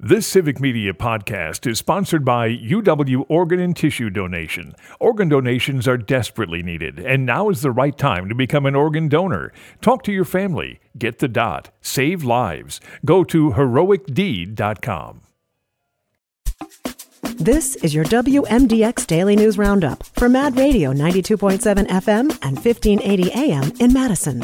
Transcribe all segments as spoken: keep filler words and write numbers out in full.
This Civic Media podcast is sponsored by U W Organ and Tissue Donation. Organ donations are desperately needed, and now is the right time to become an organ donor. Talk to your family. Get the dot. Save lives. Go to heroic deed dot com. This is your W M D X Daily News Roundup for Mad Radio ninety-two point seven F M and fifteen eighty A M in Madison.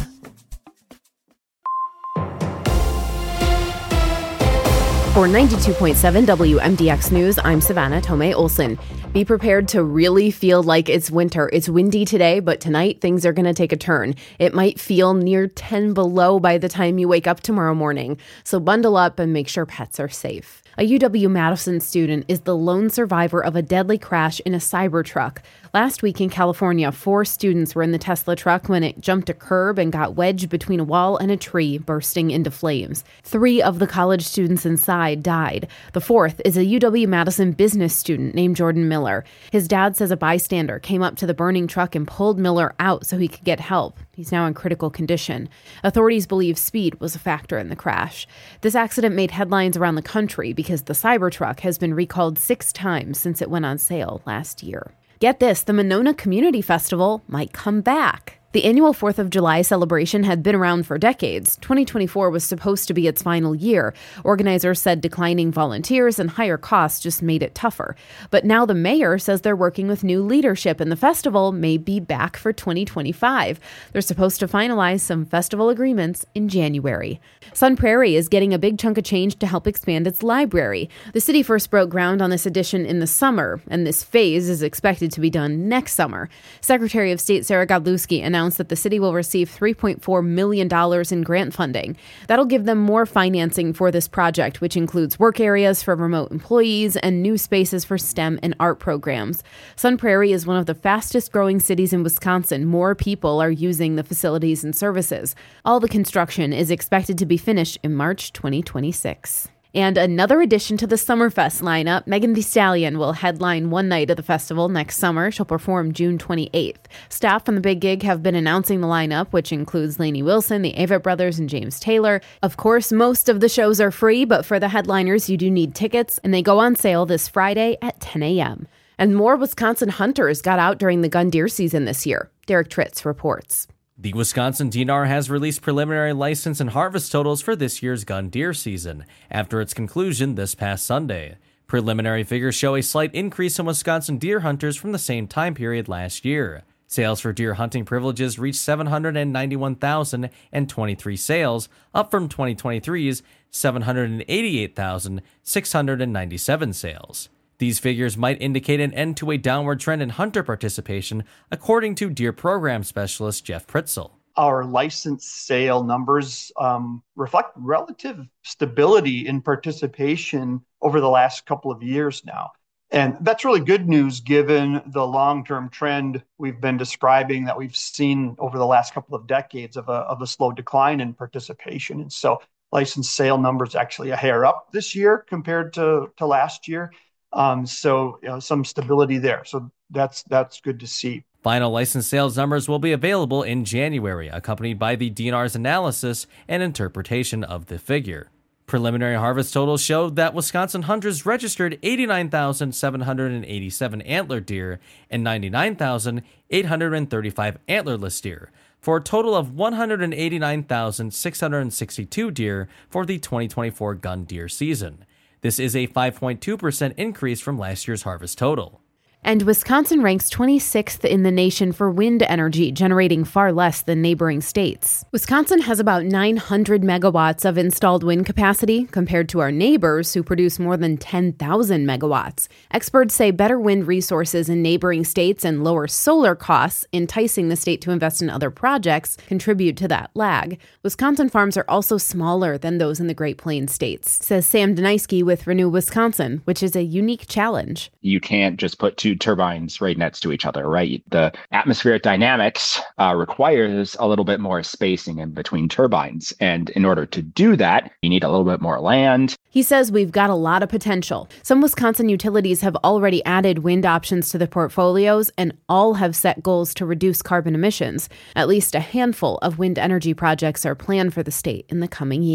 For ninety-two point seven W M D X News, I'm Savannah Tomei Olson. Be prepared to really feel like it's winter. It's windy today, but tonight things are going to take a turn. It might feel near ten below by the time you wake up tomorrow morning. So bundle up and make sure pets are safe. A U W-Madison student is the lone survivor of a deadly crash in a Cybertruck. Last week in California, four students were in the Tesla truck when it jumped a curb and got wedged between a wall and a tree, bursting into flames. Three of the college students inside died. The fourth is a U W-Madison business student named Jordan Miller. His dad says a bystander came up to the burning truck and pulled Miller out so he could get help. He's now in critical condition. Authorities believe speed was a factor in the crash. This accident made headlines around the country because the Cybertruck has been recalled six times since it went on sale last year. Get this, the Monona Community Festival might come back. The annual fourth of July celebration had been around for decades. twenty twenty-four was supposed to be its final year. Organizers said declining volunteers and higher costs just made it tougher. But now the mayor says they're working with new leadership and the festival may be back for twenty twenty-five. They're supposed to finalize some festival agreements in January. Sun Prairie is getting a big chunk of change to help expand its library. The city first broke ground on this addition in the summer, and this phase is expected to be done next summer. Secretary of State Sarah Godlewski announced that the city will receive three point four million dollars in grant funding. That'll give them more financing for this project, which includes work areas for remote employees and new spaces for STEM and art programs. Sun Prairie is one of the fastest growing cities in Wisconsin. More people are using the facilities and services. All the construction is expected to be finished in March twenty twenty-six. And another addition to the Summerfest lineup, Megan Thee Stallion will headline one night of the festival next summer. She'll perform June twenty-eighth. Staff from the Big Gig have been announcing the lineup, which includes Lainey Wilson, the Avett Brothers, and James Taylor. Of course, most of the shows are free, but for the headliners, you do need tickets, and they go on sale this Friday at ten a.m. And more Wisconsin hunters got out during the gun deer season this year. Derek Tritz reports. The Wisconsin D N R has released preliminary license and harvest totals for this year's gun deer season after its conclusion this past Sunday. Preliminary figures show a slight increase in Wisconsin deer hunters from the same time period last year. Sales for deer hunting privileges reached seven hundred ninety-one thousand twenty-three sales, up from twenty twenty-three's seven hundred eighty-eight thousand six hundred ninety-seven sales. These figures might indicate an end to a downward trend in hunter participation, according to deer program specialist Jeff Pritzel. Our license sale numbers um, reflect relative stability in participation over the last couple of years now. And that's really good news given the long-term trend we've been describing that we've seen over the last couple of decades of a, of a slow decline in participation. And so license sale numbers actually a hair up this year compared to, to last year. Um, so you know, some stability there. So that's that's good to see. Final license sales numbers will be available in January, accompanied by the D N R's analysis and interpretation of the figure. Preliminary harvest totals showed that Wisconsin hunters registered eighty-nine thousand seven hundred eighty-seven antler deer and ninety-nine thousand eight hundred thirty-five antlerless deer, for a total of one hundred eighty-nine thousand six hundred sixty-two deer for the twenty twenty-four gun deer season. This is a five point two percent increase from last year's harvest total. And Wisconsin ranks twenty-sixth in the nation for wind energy, generating far less than neighboring states. Wisconsin has about nine hundred megawatts of installed wind capacity compared to our neighbors who produce more than ten thousand megawatts. Experts say better wind resources in neighboring states and lower solar costs, enticing the state to invest in other projects, contribute to that lag. Wisconsin farms are also smaller than those in the Great Plains states, says Sam Deniski with Renew Wisconsin, which is a unique challenge. You can't just put two turbines right next to each other, right? The atmospheric dynamics uh, requires a little bit more spacing in between turbines. And in order to do that, you need a little bit more land. He says we've got a lot of potential. Some Wisconsin utilities have already added wind options to their portfolios, and all have set goals to reduce carbon emissions. At least a handful of wind energy projects are planned for the state in the coming year.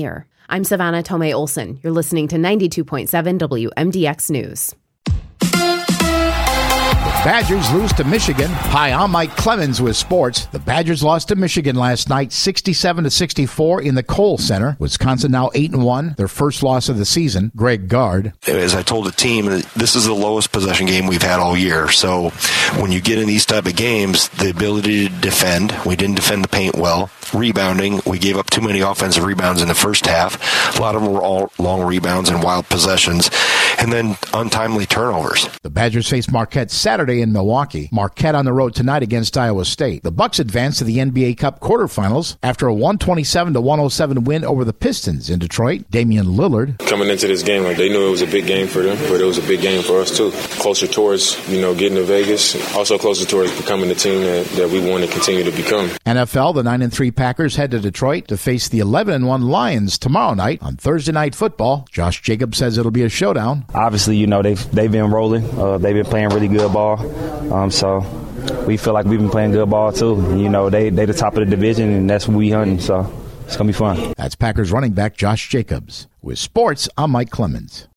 I'm Savannah Tomei Olson. You're listening to ninety-two point seven W M D X News. Badgers lose to Michigan. Hi, I'm Mike Clemens with sports. The Badgers lost to Michigan last night, sixty-seven to sixty-four in the Kohl Center. Wisconsin now eight and one, their first loss of the season. Greg Gard. As I told the team, this is the lowest possession game we've had all year. So when you get in these type of games, the ability to defend, we didn't defend the paint well. Rebounding, we gave up too many offensive rebounds in the first half. A lot of them were all long rebounds and wild possessions. And then untimely turnovers. The Badgers face Marquette Saturday in Milwaukee. Marquette on the road tonight against Iowa State. The Bucks advance to the N B A Cup quarterfinals after a one twenty-seven to one oh seven win over the Pistons in Detroit. Damian Lillard. Coming into this game, like they knew it was a big game for them, but it was a big game for us too. Closer towards, you know, getting to Vegas, also closer towards becoming the team that, that we want to continue to become. N F L, the nine and three Packers head to Detroit to face the eleven and one Lions tomorrow night on Thursday Night Football. Josh Jacobs says it'll be a showdown. Obviously, you know, they've, they've been rolling. Uh, they've been playing really good ball. Um, so we feel like we've been playing good ball, too. You know, they they the top of the division, and that's what we hunting. So it's going to be fun. That's Packers running back Josh Jacobs. With sports, I'm Mike Clemens.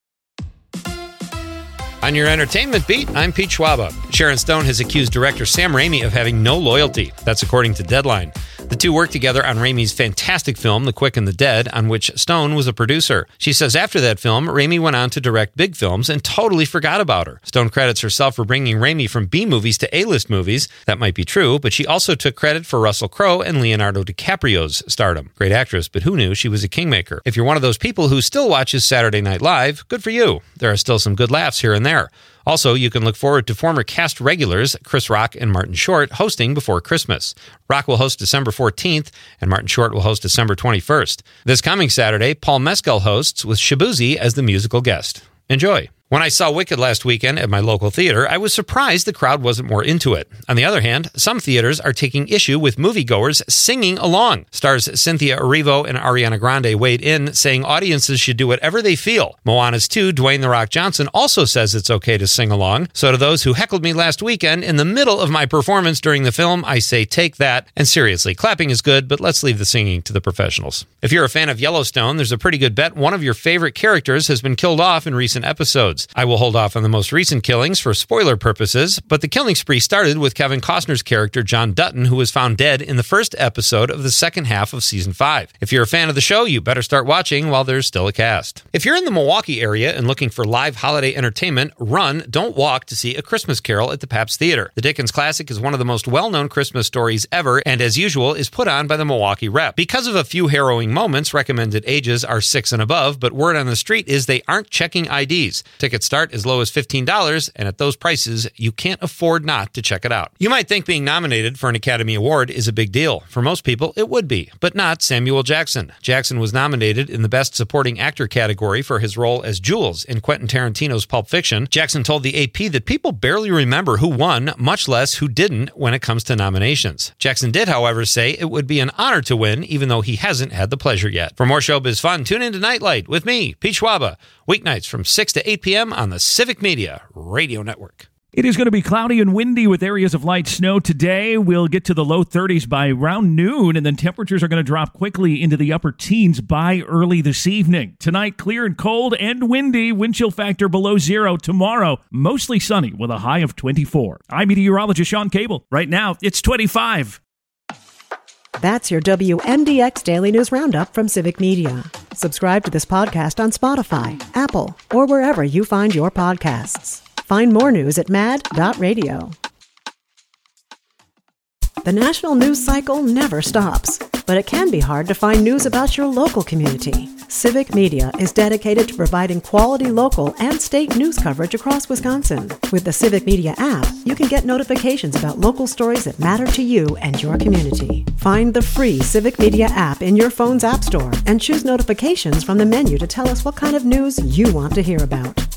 On your entertainment beat, I'm Pete Schwaba. Sharon Stone has accused director Sam Raimi of having no loyalty. That's according to Deadline. The two worked together on Raimi's fantastic film, The Quick and the Dead, on which Stone was a producer. She says after that film, Raimi went on to direct big films and totally forgot about her. Stone credits herself for bringing Raimi from B-movies to A-list movies. That might be true, but she also took credit for Russell Crowe and Leonardo DiCaprio's stardom. Great actress, but who knew she was a kingmaker? If you're one of those people who still watches Saturday Night Live, good for you. There are still some good laughs here and there. Also, you can look forward to former cast regulars Chris Rock and Martin Short hosting before Christmas. Rock will host December fourteenth, and Martin Short will host December twenty-first. This coming Saturday, Paul Mescal hosts with Shabuzi as the musical guest. Enjoy. When I saw Wicked last weekend at my local theater, I was surprised the crowd wasn't more into it. On the other hand, some theaters are taking issue with moviegoers singing along. Stars Cynthia Erivo and Ariana Grande weighed in, saying audiences should do whatever they feel. Moana's two, Dwayne "The Rock" Johnson, also says it's okay to sing along. So to those who heckled me last weekend, in the middle of my performance during the film, I say take that. And seriously, clapping is good, but let's leave the singing to the professionals. If you're a fan of Yellowstone, there's a pretty good bet one of your favorite characters has been killed off in recent episodes. I will hold off on the most recent killings for spoiler purposes, but the killing spree started with Kevin Costner's character John Dutton, who was found dead in the first episode of the second half of season five. If you're a fan of the show, you better start watching while there's still a cast. If you're in the Milwaukee area and looking for live holiday entertainment, run, don't walk to see A Christmas Carol at the Pabst Theater. The Dickens classic is one of the most well-known Christmas stories ever, and as usual, is put on by the Milwaukee Rep. Because of a few harrowing moments, recommended ages are six and above, but word on the street is they aren't checking I Ds. Tickets start as low as fifteen dollars, and at those prices, you can't afford not to check it out. You might think being nominated for an Academy Award is a big deal. For most people, it would be, but not Samuel Jackson. Jackson was nominated in the Best Supporting Actor category for his role as Jules in Quentin Tarantino's Pulp Fiction. Jackson told the A P that people barely remember who won, much less who didn't when it comes to nominations. Jackson did, however, say it would be an honor to win, even though he hasn't had the pleasure yet. For more showbiz fun, tune in to Nightlight with me, Pete Schwaba, weeknights from six to eight p.m. on the Civic Media Radio Network. It is going to be cloudy and windy with areas of light snow today. We'll get to the low thirties by around noon, and then temperatures are going to drop quickly into the upper teens by early this evening. Tonight, clear and cold and windy, wind chill factor below zero. Tomorrow, mostly sunny with a high of twenty-four. I'm meteorologist Sean Cable. Right now, it's twenty-five. That's your W M D X Daily News Roundup from Civic Media. Subscribe to this podcast on Spotify, Apple, or wherever you find your podcasts. Find more news at mad dot radio. The national news cycle never stops, but it can be hard to find news about your local community. Civic Media is dedicated to providing quality local and state news coverage across Wisconsin. With the Civic Media app, you can get notifications about local stories that matter to you and your community. Find the free Civic Media app in your phone's app store and choose notifications from the menu to tell us what kind of news you want to hear about.